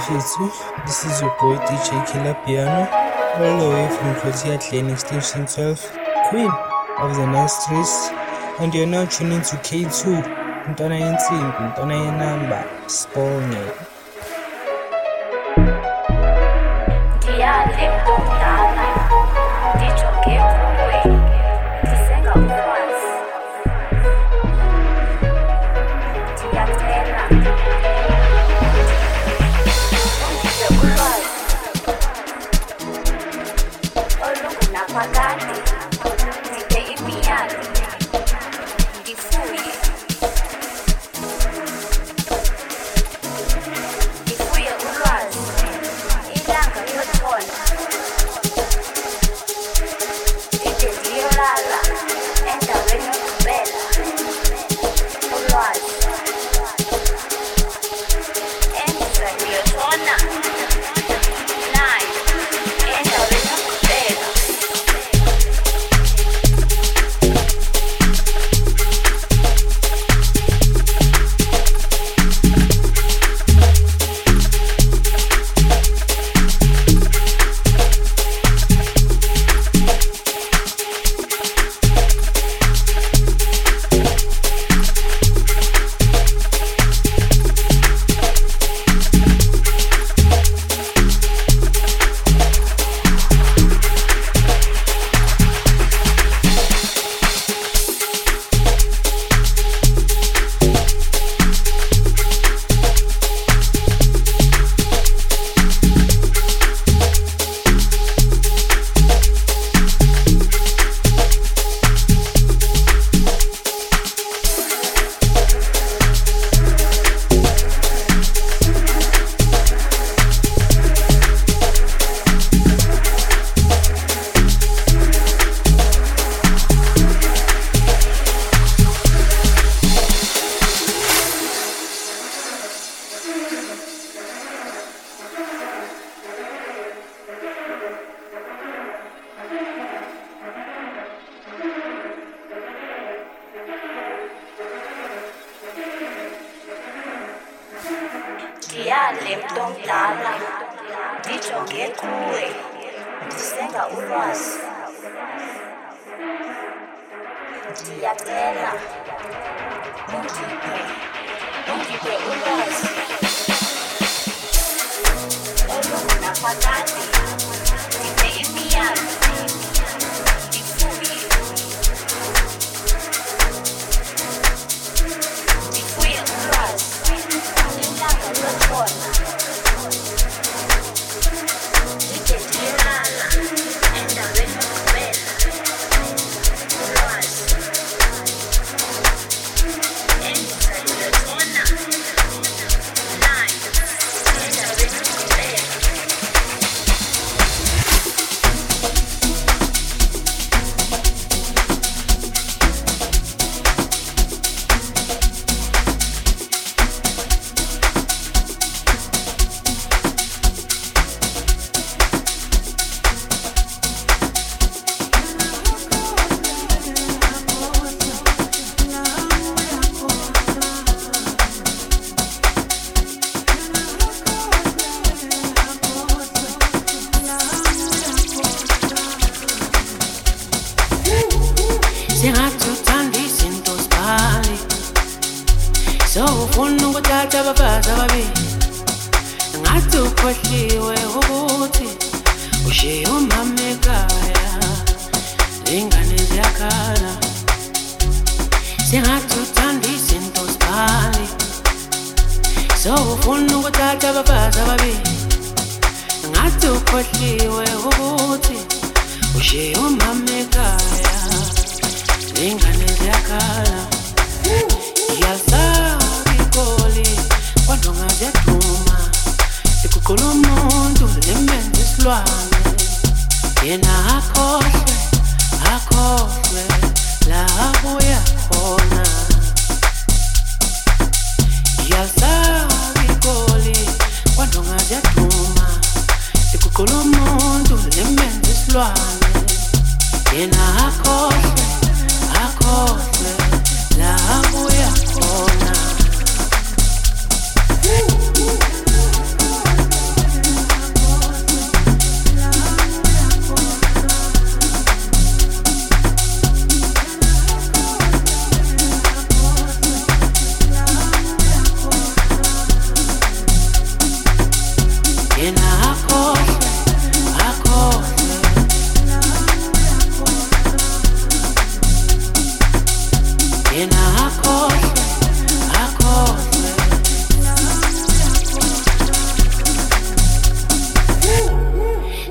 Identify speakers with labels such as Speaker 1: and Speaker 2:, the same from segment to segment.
Speaker 1: Bafethu. This is your boy DJ Killer Piano, all the way from Protea Clan Extension 12, Queen of the Nice Streets, and you're now tuning to K2, Ntwana Yensimbi, Ntwana Yenamba, Sibonge.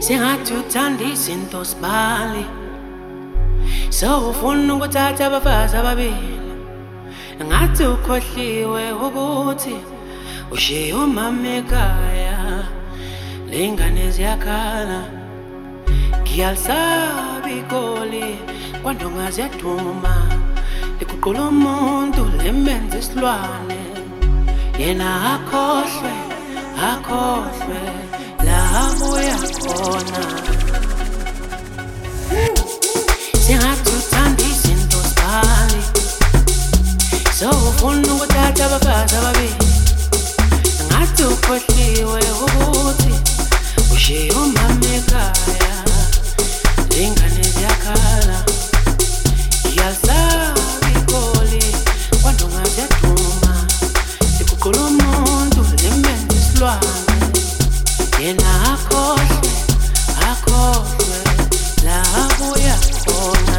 Speaker 2: sengathi uthanda izinto sibali sewufuna ukuthatha abafazi ababili ngathi ukhohliwe ukuthi ushiye umama ekhaya lengane ziyakhala ngiyalisaba igoli kwandonga ziyaduma liguqula umuntu lemenza isilwane yena akhohlwe la abuya khona sengathi uthanda izinto sibali sewufuna ukuthatha abafazi ababili ngathi ukhohliwe ukuthi ushiye umama ekhaya lengane ziyakhala ngiyalisaba igoli kwandonga ziyaduma liguqula umuntu lemenza isilwane yena akhohlwe la abuya khona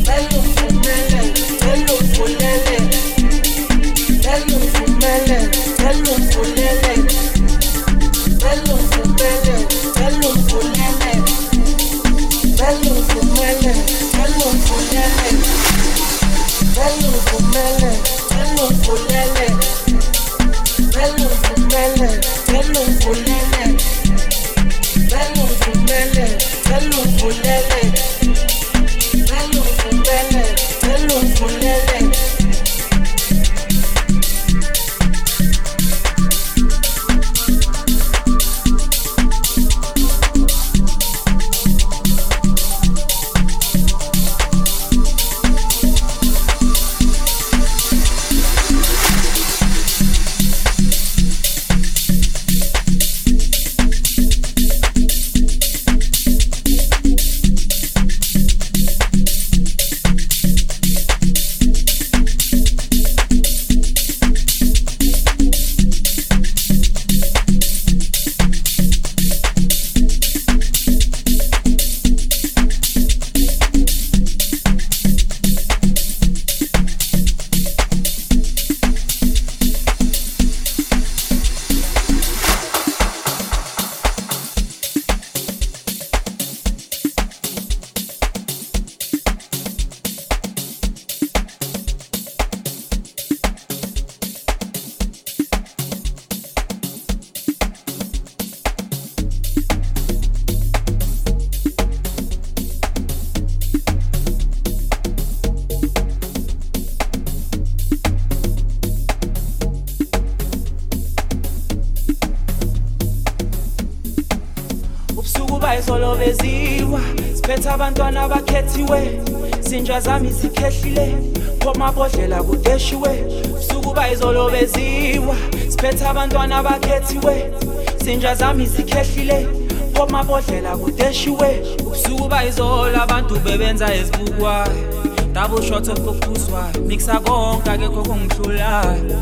Speaker 3: izolo beziwa siphethe abantwana abakhethiwe sinja zami zikhehlile komabodlela kudeshiwe sukuba izolo beziwa siphethe abantwana abakhethiwe sinja zami zikhehlile komabodlela kudeshiwe sukuba izolo abantu bebenza ezibukwa double shot of focuswa mixa konke akekho kongihlulayo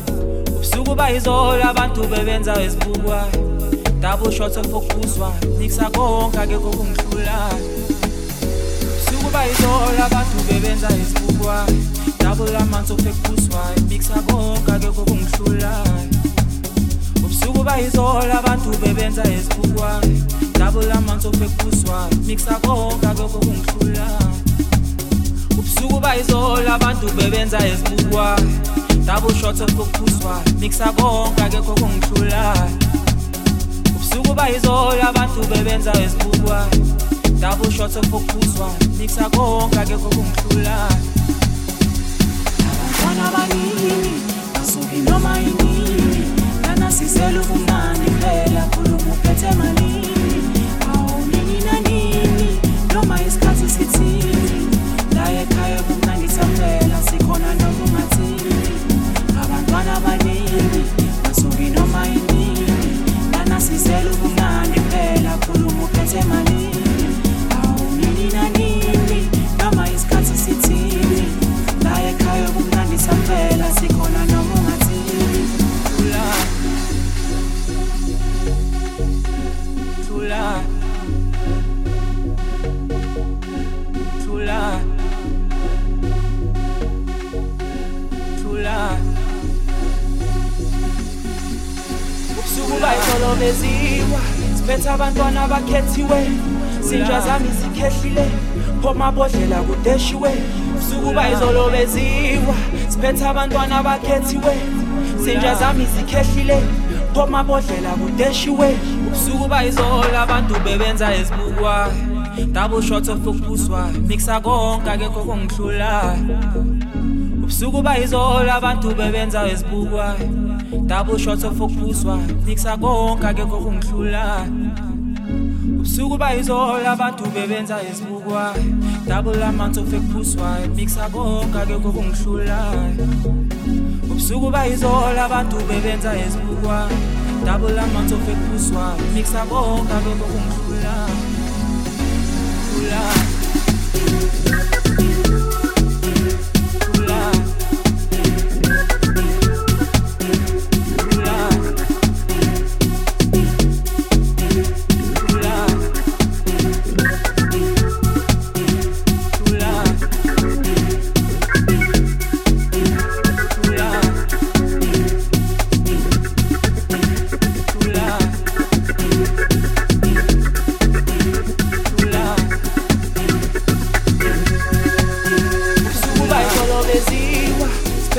Speaker 3: sukuba izolo abantu bebenza ezibukwa double shots of focus wa mixa konke akekho kungihlulayo sukuba izolo abantu bebenza isibukwa double amounts of focus wa mixa konke akekho kungihlulayo sukuba izolo abantu bebenza isibukwa double amounts of focus wa mixa konke akekho kungihlulayo sukuba izolo abantu bebenza isibukwa double shots of focus wa mixa konke akekho kungihlulayo sukuba izolo abantu bebenza ezibukwa double shots of focus wa mixa konke akekho kungihlulayo abantwana abaningi basuka noma inini lana sisela ubumnandi phela khuluma uphethe malini awunini nanini noma isikhathi sithini la ekhaya kumnandi saphela sikhona noma ungathini abantwana abaningi basuka noma inini sisela ubumnandi phela khuluma uphethe malini awunini nanini noma isikhathi sithini la ekhaya ubumnandi saphela sikhona noma ungathini Tula sukuba izolo beziwa siphethe abantwana abakhethiwe sinja zami zikhehlile komabodlela kudeshiwe sukuba izolo beziwa siphethe abantwana abakhethiwe sinja zami zikhehlile komabodlela kudeshiwe sukuba izolo abantu bebenza ezibukwa double shots of focus wa mixa konke akekho kongihlulayo sukuba izolo abantu bebenza ezibukwa double shots of focus wa mixa konke akekho kungihlulayo sukuba izolo abantu bebenza ezibukwa double amounts of focus wa mixa konke akekho kungihlulayo sukuba izolo abantu bebenza ezibukwa double amounts of focus wa mixa konke akekho kungihlulayo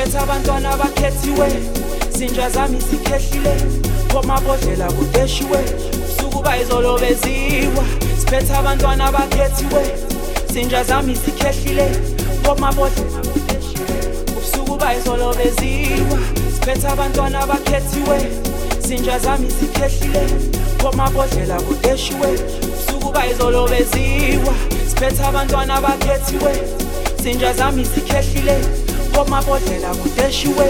Speaker 3: siphethe abantwana abakhethiwe zinja zami zikhehlile komabodlela kudeshiwe usuku bayizolo beziwa siphethe abantwana abakhethiwe zinja zami zikhehlile komabodlela kudeshiwe usuku bayizolo beziwa siphethe abantwana abakhethiwe zinja zami zikhehlile komabodlela kudeshiwe usuku bayizolo beziwa siphethe abantwana abakhethiwe zinja zami zikhehlile komabodlela kudeshiwe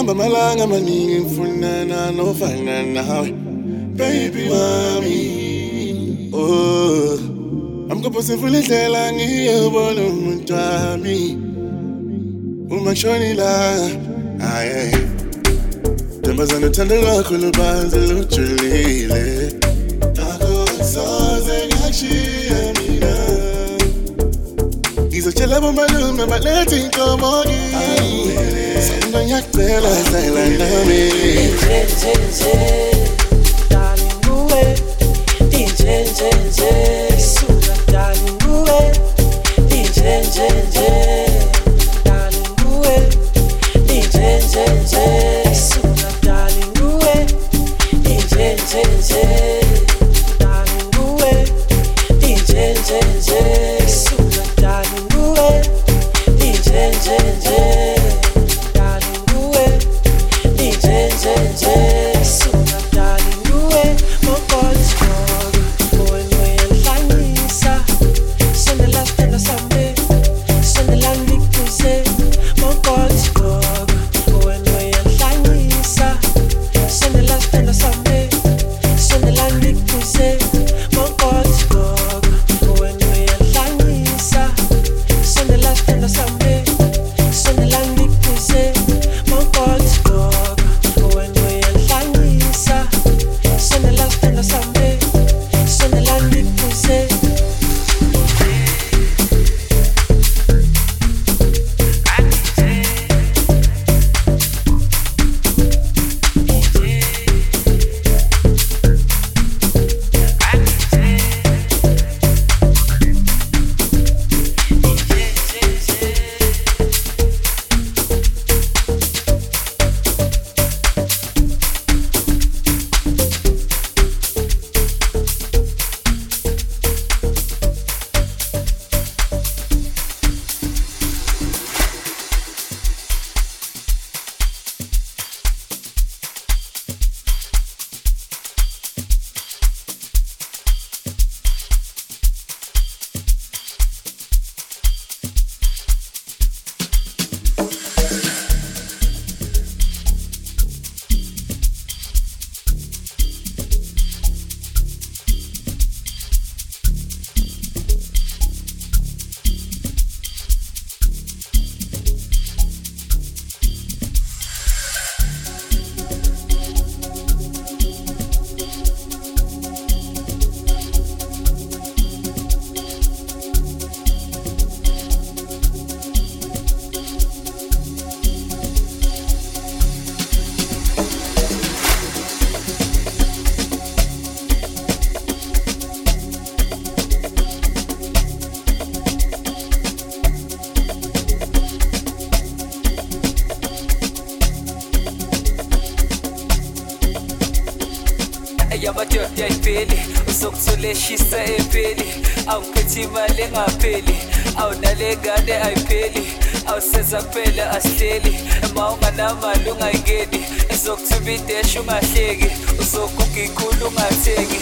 Speaker 4: Hamba malanga maningi mfunana nofana nawe baby wami. Oh, amkophosemvula indlela ngiyobona umuntu wami uma shonila. Aye, Tembazana uthando lwakho lubanzi lujulile, akusoze ngashiya mina. Ngizotshela bomalume balethe inkomo kimi, sanda ngiyacela sela nami.
Speaker 2: Darling nguwe, suka darling nguwe, darling nguwe, suka darling nguwe, darling nguwe, suka darling nguwe, darling nguwe, suka darling nguwe, mokozi when we enhlanyisa, sonela stela sambe, sonela ngikuze, mokozi when we enhlanyisa, sonela stela sambe, sonela ngikuze, mokozi when we enhlanyisa, sonela stela sambe, sonela ngikuze, mokozi when we enhlanyisa, sonela stela sambe, sonela ngikuze.
Speaker 3: Yamadoda ayiveli uzokuthuleshisa empeli, awuphethe imali engapheli, awunale ngane ayipheli, awuseza kuphela asihleli, ma unganamali ungayingeni, ezokuthuba idesha ungahleki, uzoguga ikhulu ungatheki.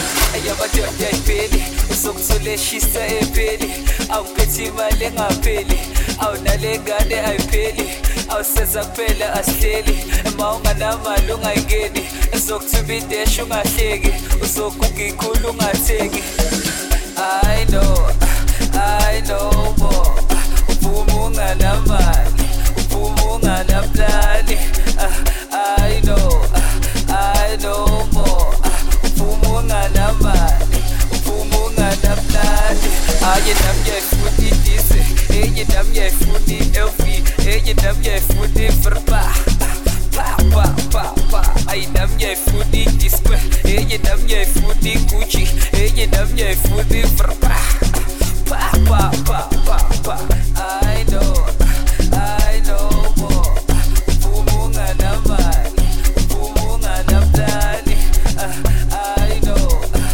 Speaker 3: Yamadoda ayiveli uzokuthuleshisa empeli, awuphethe imali engapheli, awunale ngane ayipheli, awuseza kuphela asihleli, ma unganamali ungayingeni, ezokuthuba idesha ungahleki, uzoguga ikhulu ungatheki. I know more, uphuma unganamali, uphuma unganaplani. I know more, uphuma unganamali, uphuma unganaplani. Aye nami ngiyayifuna idise, enye nami ngiyayifuna i-LV, enye nami ngiyayifuna i-Verba. Ay nami ngiyayifuna i-Discipline, enye nami ngiyayifuna i-Gucci, enye nami ngiyayifuna i-Verba. I know more, uphuma unganamali, uphuma unganaplani. I know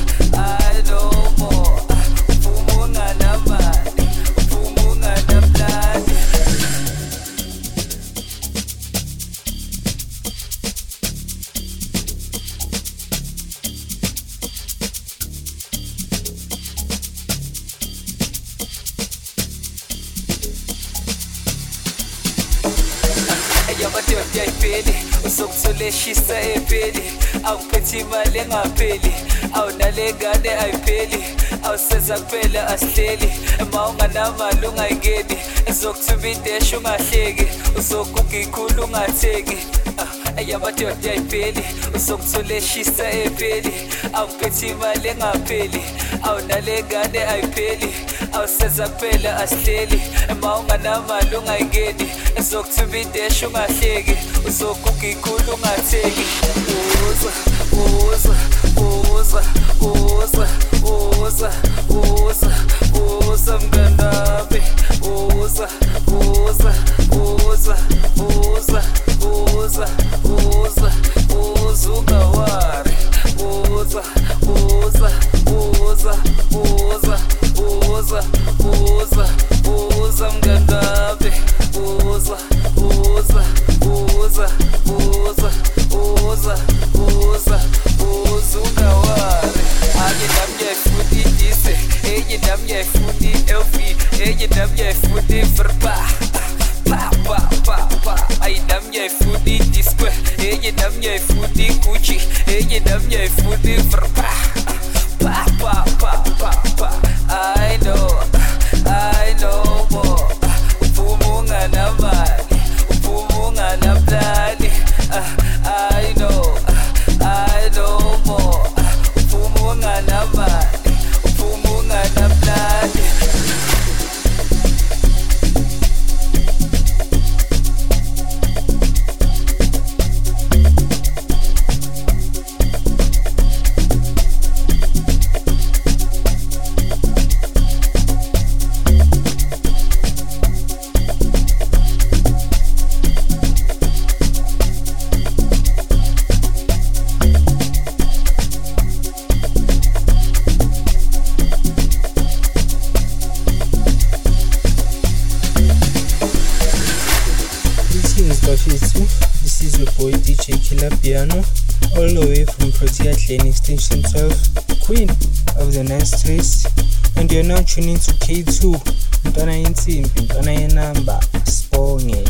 Speaker 3: more, uphuma unganamali, uphuma unganaplani. yamadoda ayipeli uzokutholeshisa epheli awuphethe imali engapheli awunale ngane ayipeli awuseza kuphela asihleli ma unganamali ungayingeni ezokuthumba idesha ungahleki uzoguga ikhulu ungatheki yamadoda ayipeli uzokutholeshisa epheli awuphethe imali engapheli awunale ngane ayipeli awuseza kuphela asihleli ma unganamali ungayingeni ezokuthumba idesha ungahleki uzoguga ikhulu ungatheki uza uza uza uza uza uza uza mnganami uza uza uza uza uza uza uza ungawari uza uza uza uza uza uza uza mnganami uza uza uza uza uza uza uza ungawari ake namyefuni dise enye namyefuni elfi enye namyefuni verpa pa pa pa pa ay namyefuni disque enye namyefuni Gucci enye namyefuni verpa pa pa pa pa pa I know more uphuma namali uphuma namdali I know more uphuma namali uphuma namdali
Speaker 1: This is your boy DJ Killer Piano, all the way from Protea Lane Extension 12, Queen of the Nice Streets, and you're now tuning to K2, Ntwana Yensimbi, Ntwana Yenamba, Sibonge.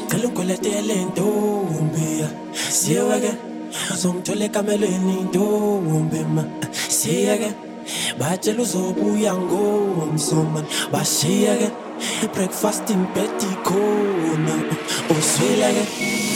Speaker 2: cela ungiletele ntombi siyeke uzongithola ekamelweni ntombi ma siyeke batshela uzobuya ngomsomane bashiyeke breakfast in bed ikhona uswileke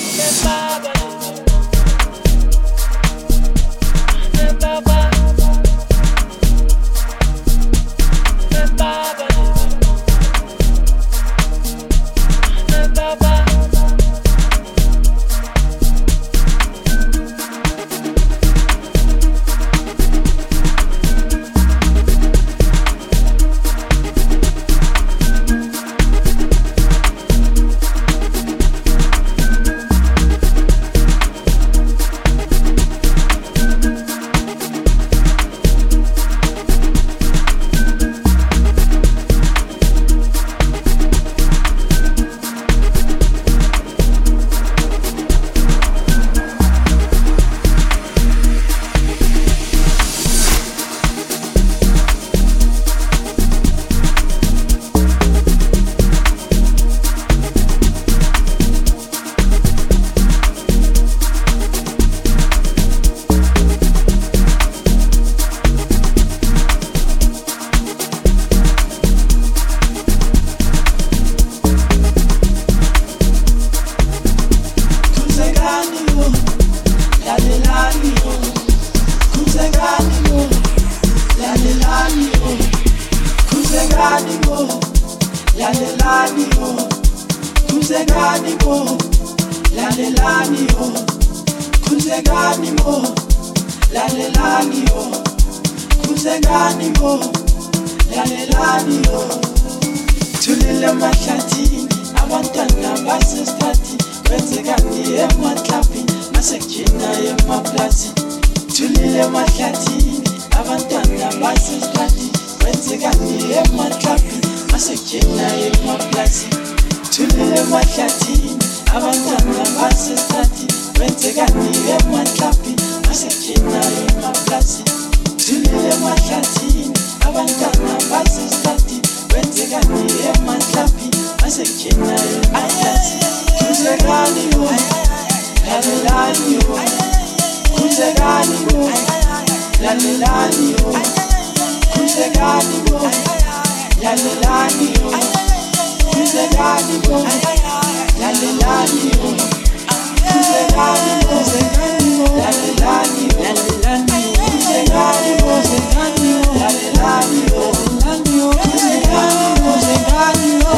Speaker 2: Tulile mahlathini abantwana basestati kwenzekani emaklabi nasekujina emaplazini Tulile mahlathini abantwana basestati kwenzekani emaklabi nasekujina emaplazini Tulile mahlathini abantwana basestati kwenzekani emaklabi nasekujina emaplazini Tulile mahlathini abantwana basestati kwenzekani emaklabi nasekujina emaplazini Kuzekani yo, lalelani yo Kuzekani yo, lalelani yo Kuzekani yo, lalelani yo Kuzekani yo, lalelani yo Kuzekani yo, lalelani yo Kuzekani yo, lalelani yo Kuzekani yo, lalelani yo Kuzekani yo, lalelani yo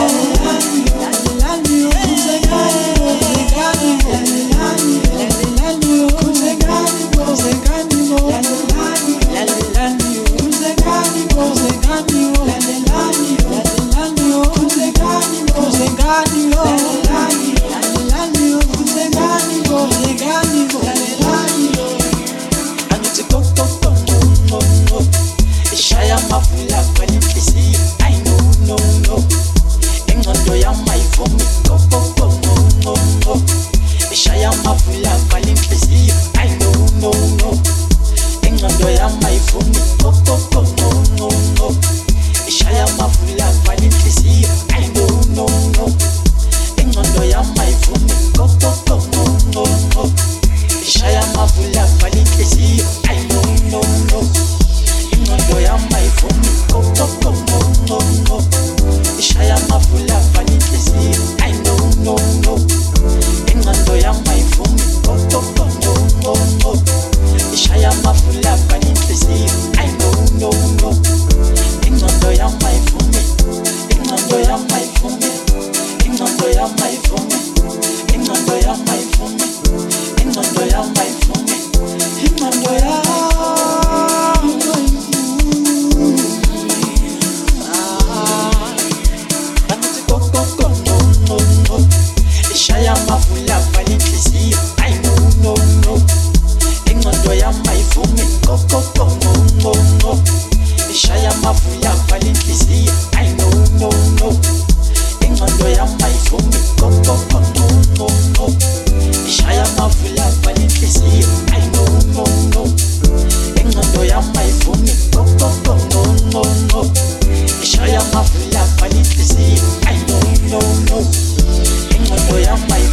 Speaker 5: Ishaya mafula pali inhliziyo I know ingqondo yami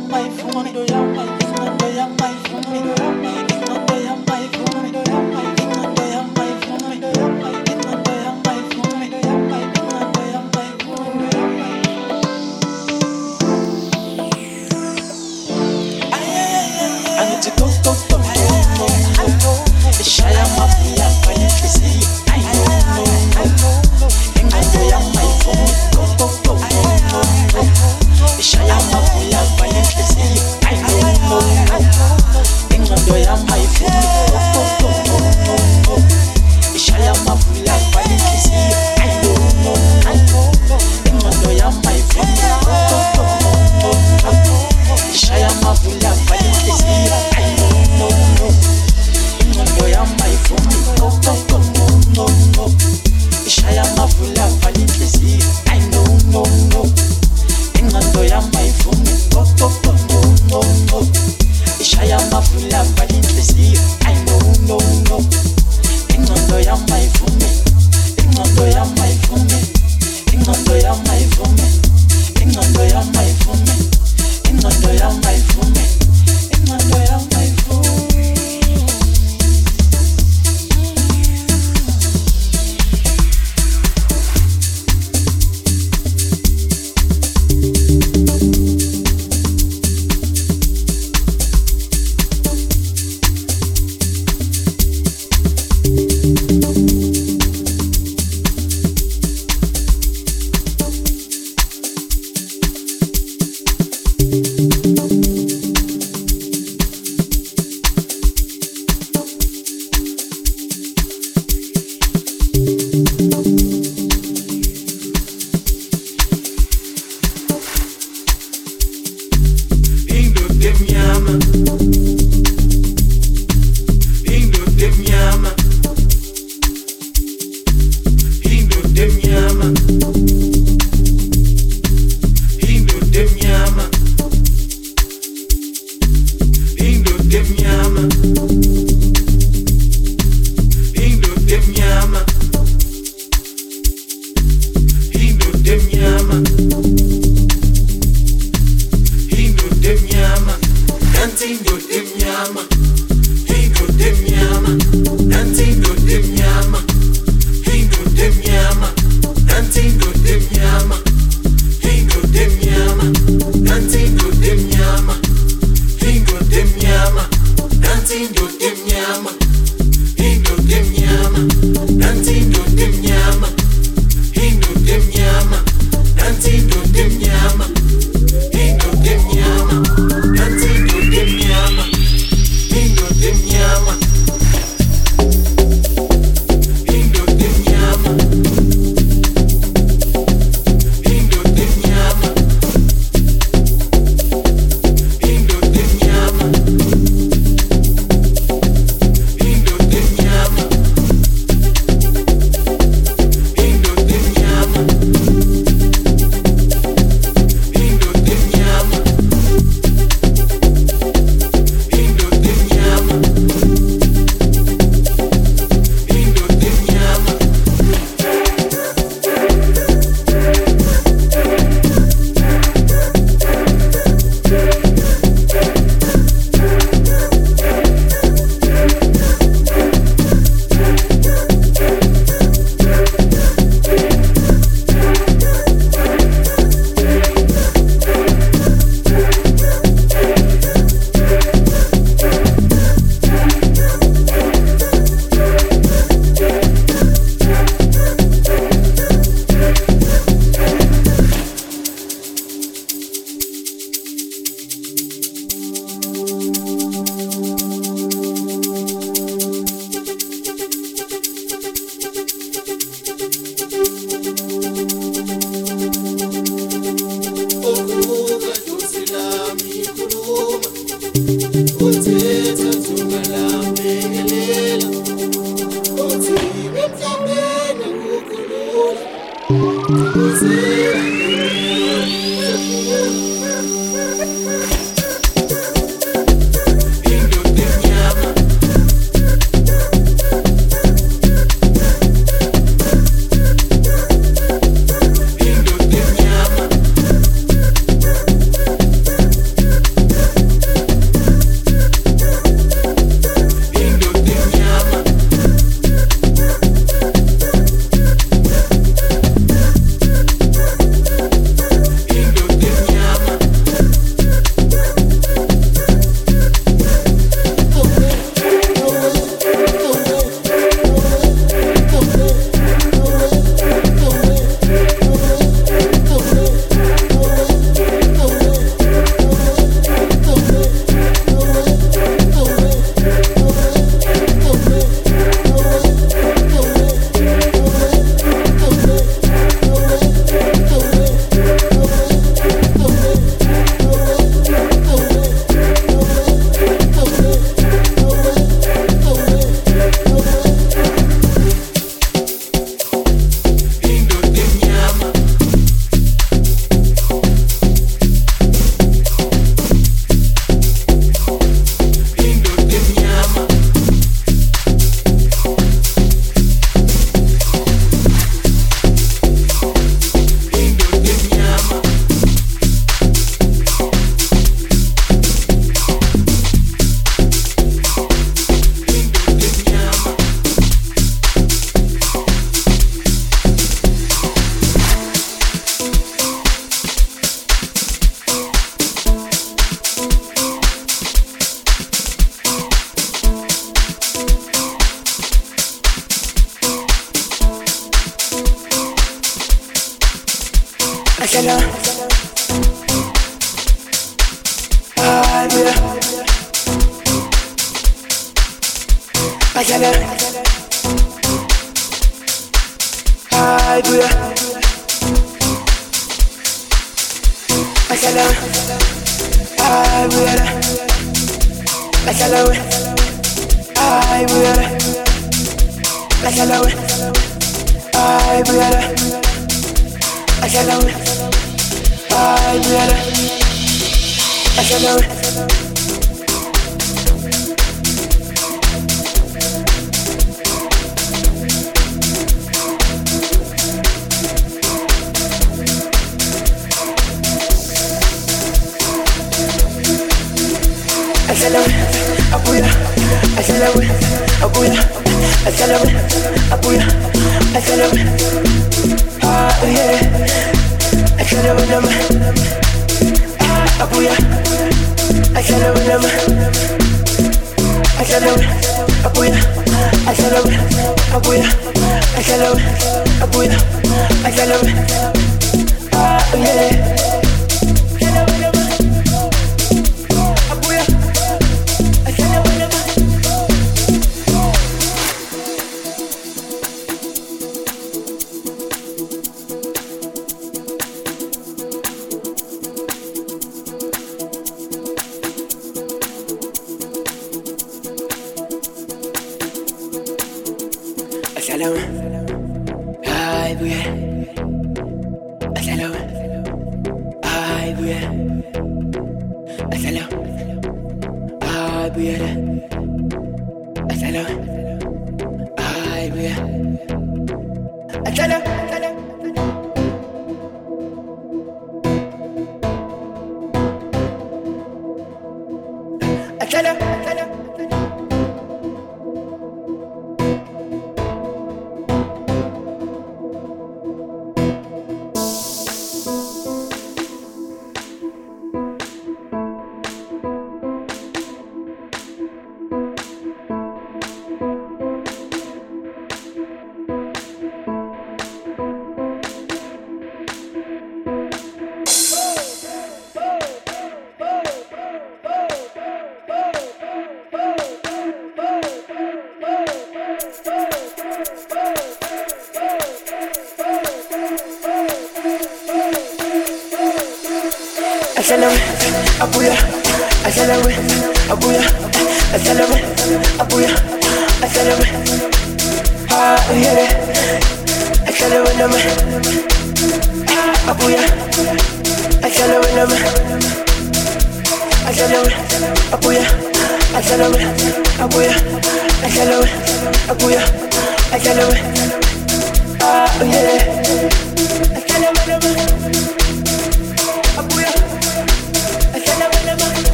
Speaker 4: Indote